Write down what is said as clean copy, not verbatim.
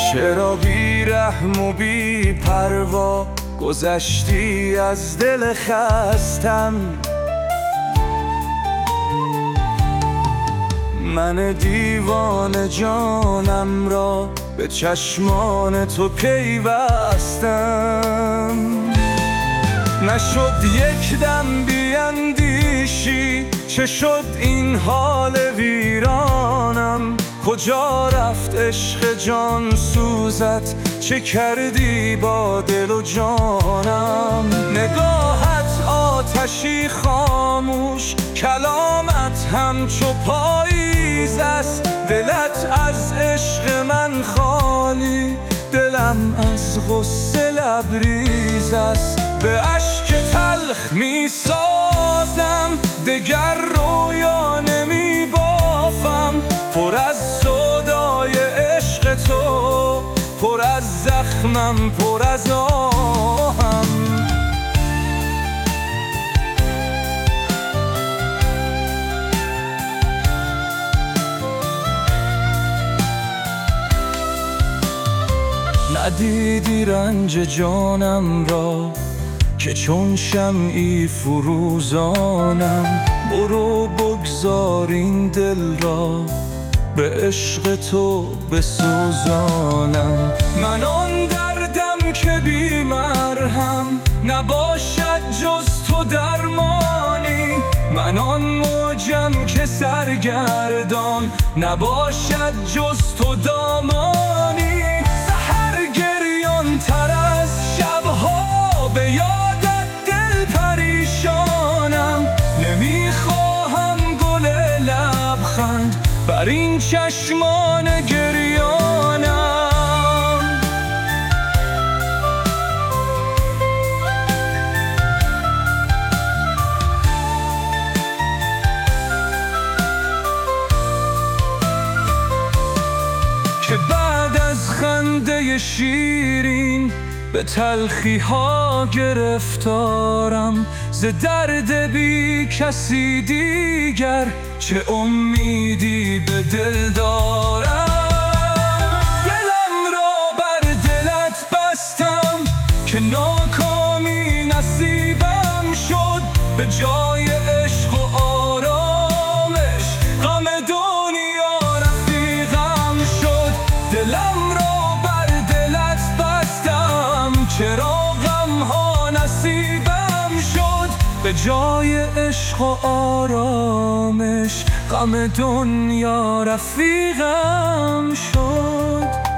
چرا بی رحم و بی پروا گذشتی از دل خستم؟ من دیوانه جانم را به چشمان تو پیوستم. نشد یک دم بیندیشی چه شد این حال ویرانم؟ کجا رفت عشق جان سوزت؟ چه کردی با دل و جانم؟ نگاهت آتشی خاموش، کلامت همچو پاییز است. دلت از عشق من خالی، دلم از غصه لبریز است. به اشک تلخ می سازم دگر رویا نمی بافم. پر از سودای عشق تو، پر از زخمم، پر از آهم. ندیدی رنج جانم را که چون شمعی فروزانم؟ برو بگذار این دل را به عشق تو بسوزانم. من آن دردم که بی مرهم، نباشد جز تو درمانی. من آن موجم که سرگردان، نباشد جز تو دامانی. سحر گریان تر از شبها، به یادت دل پریشانم. نمیخواهم گل لبخند بر این چشمان گریانم. که بعد از خنده شیرین به تلخی ها گرفتارم. ز درد بی کسی دیگر چه امیدی به دل دارم؟ دلم را بر دلت بستم که ناکامی نصیبم شد. به جای عشق و آرامش غم دنیا رفیقم شد. دلم را بر دلت بستم، چرا غم ها نصیبم شد؟ به جای عشق و آرامش غم دنیا رفیقم شد.